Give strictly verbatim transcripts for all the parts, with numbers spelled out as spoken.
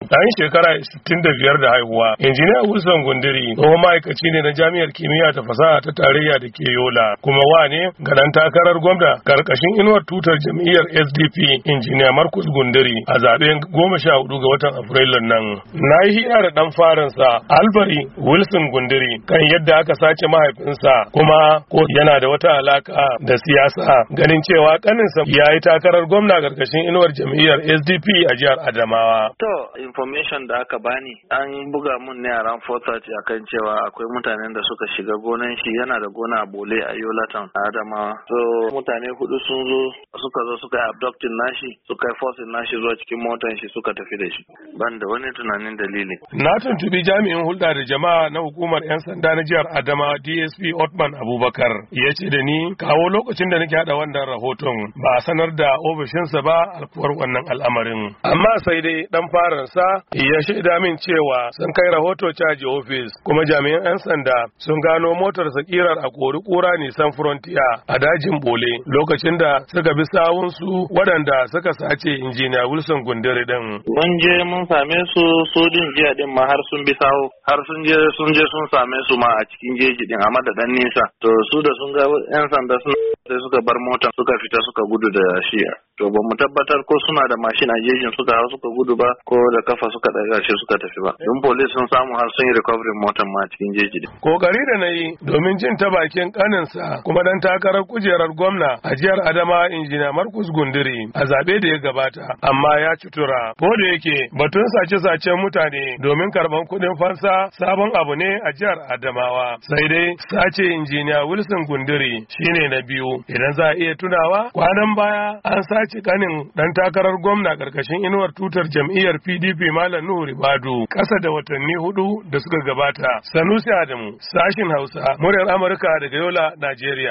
ɗan shekara sittin da biyar da haihuwa. Injiniya Wilson Gundiri tsohon ma'aikaci ne na Jami'ar Kimiyya ta Fasaha ta Tarayya da ke Yola, kuma wa ne ga ɗan takarar gwamna karkashin inuwar tutar jam'iyyar S D P Injiniya Markus Gundiri a zaɓen goma sha hudu ga watan Afrilun nan. Na yi hira da ɗan faransa Albari Wilson Gundiri kan yadda aka sace mahaifinsa kuma ko yana da wata alaka da siyasa, ganin cewa kaninsa ya yi takarar gwamna karkashin inuwar jam'iyyar S D P a jihar Adamawa. To, information da aka bani an buga mun ne a ran four thirty akan cewa akwai mutanen da suka shiga gonan shi, yana da gona a Bole a Yola Town a Adamawa. So mutane hudu sun zo suka zo suka yi abducting nashi, suka yi forcing nashi zuwa cikin motan shi suka tafi da shi. Ban da wani tunanin dalili. Na tuntubi jami'in hulɗa da jama'a na hukumar 'yan sanda na jihar Adamawa D S P Otman Abubakar, ya ce da ni kawo lokacin da nake haɗa wannan rahoton ba a sanar da ofishinsa ba alkuwar wannan al'amarin. Amma sai dai dan faransa ya shaida min cewa sun kai rahoto caji ofis, kuma jami'an 'yan sanda sun gano motar sakirar a kori kura Nissan Frontier a dajin Bole lokacin da suka bi sawunsu waɗanda suka sace injiniya Wilson Gundiri din. Mun je mun same su sojin jiya din ma har sun bi sawo, har sun je sun je sun same su ma a cikin jeji din amma da dan nisa. To su da sun ga 'yan sanda sun sai suka bar motar suka fita suka gudu da shi. To ba mu tabbatar ko suna da mashin a jejin suka hau suka gudu ba ko da kafa suka daga shi suka tafi ba. Don police sun samu har sun yi recovery motar ma a cikin jeji din. Kokari da na yi domin jin ta bakin kaninsa kuma dan takarar kujerar gwamna a jihar Adama injiniya Markus Gundiri a zabe da ya gabata, amma ya cutura. Ko da yake batun sace-sacen mutane domin karban kuɗin fansa sabon abu ne a jihar Adamawa, sai dai sace injiniya Wilson Gundiri shine na biyu. Idan za a iya tunawa, kwanan baya an sace kanin dan takarar gwamna karkashin inuwar tutar jam'iyyar P D P Malam Nuhu Ribadu kasa da watanni hudu da suka gabata. Sanusi Adamu, sashin Hausa, muryar Amurka daga Yola, Najeriya.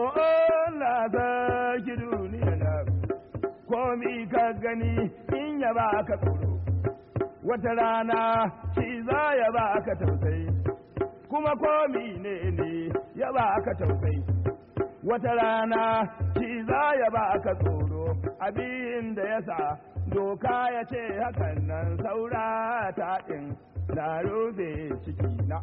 Komi ka gani in ya baka tsoro, wata rana shi za ya baka tausayi, kuma komi ne ne ya baka tausayi, wata rana shi za ya baka tsoro, abin da ya sa doka ya ce hakan nan saura ta ɗin na rube ciki na.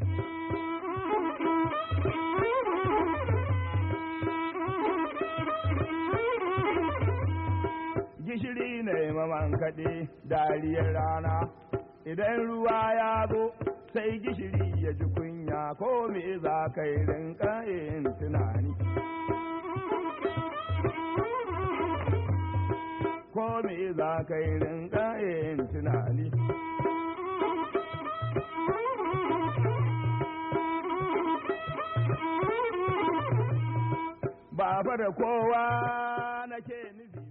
Gishiri ne maman kaɗe dariyar rana, idan ruwa ya zo sai gishiri ya ji kunya, ko me za ka yi rinka yin tunani. Ko me za ka yi rinka yin tunani. Ba fa da kowa nake nufi.